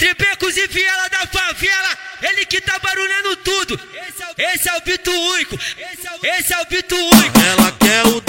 Tripecos e viela da favela, ele que tá barulhando tudo. Esse é o Bito único, esse é o Bito único. Ela quer o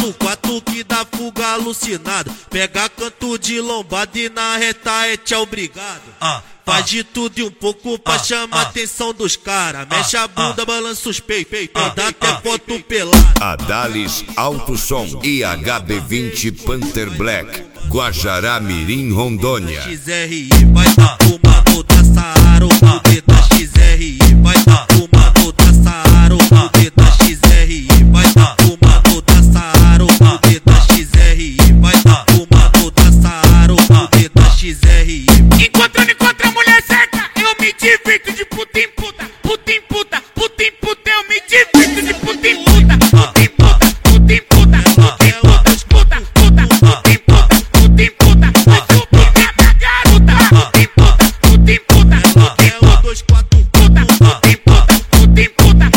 244 que dá fuga alucinado. Pega canto de lombada e na reta é tchau, obrigado. Faz de tudo e um pouco pra chamar a atenção dos caras. Mexe a bunda, balança os peitos, dá até foto pelada. Adalis Alto Som e HB20 Panther Black, Guajará Mirim, Rondônia. XRI vai dar o mano da Saara, o poder da XRI vai dar o mano da Saara, o poder da XRI vai dar o mano da Saara, o poder da XRI vai dar o mano da Saara, o poder da XRI. Encontrando a mulher certa, eu me divirto de puta em puta, puta em puta, puta em puta, eu me divirto de puta em puta, puta em puta, puta em puta, puta em puta, puta, puta, puta em puta, puta em puta, mas tu puta é minha garota, puta em puta, puta em puta, puta em puta, puta em puta, puta em puta,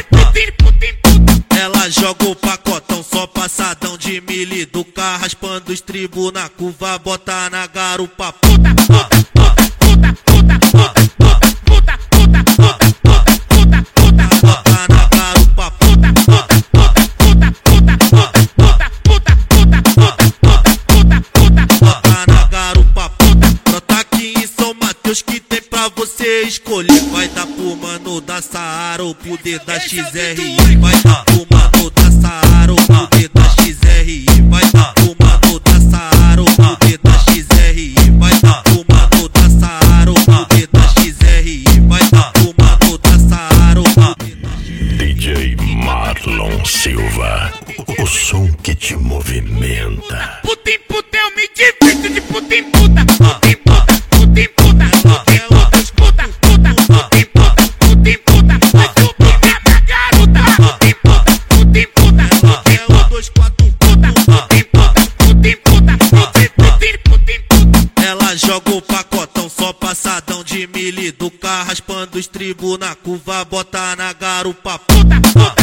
puta em puta. Ela joga o pacotão só passadão de mili do carro, raspando os tribos na curva, bota na garupa. Puta, puta, puta, puta, puta, puta, puta, puta, puta, puta, puta, puta, bota na garupa. Puta, puta, puta, puta, puta, puta, puta, puta, puta, puta, puta, bota na garupa. Brota aqui em São Mateus que tem pra você escolher. Vai dar pro mano da Saara, o poder da XRI. Vai dar pro mano da Saara, o poder da XRI. Vai dar pro mano da Saara, o poder da XRI. Vai dar pro mano da Saara, o poder da XRI. Vai dar pro mano da Saara, o poder da XRI. DJ Marlon Silva, o som que te movimenta. puta em puta, eu me divirto de puta em puta, puta em puta, puta em puta, puta em puta, puta, puta, puta em puta, puta em puta, mas tu puta é minha garota, puta em puta, puta em puta, puta em puta, puta em puta, puta em puta, puta em puta. Ela joga o pacotão só passadão de mili do carro, raspando os tribos na curva, bota na garupa. Puta, puta,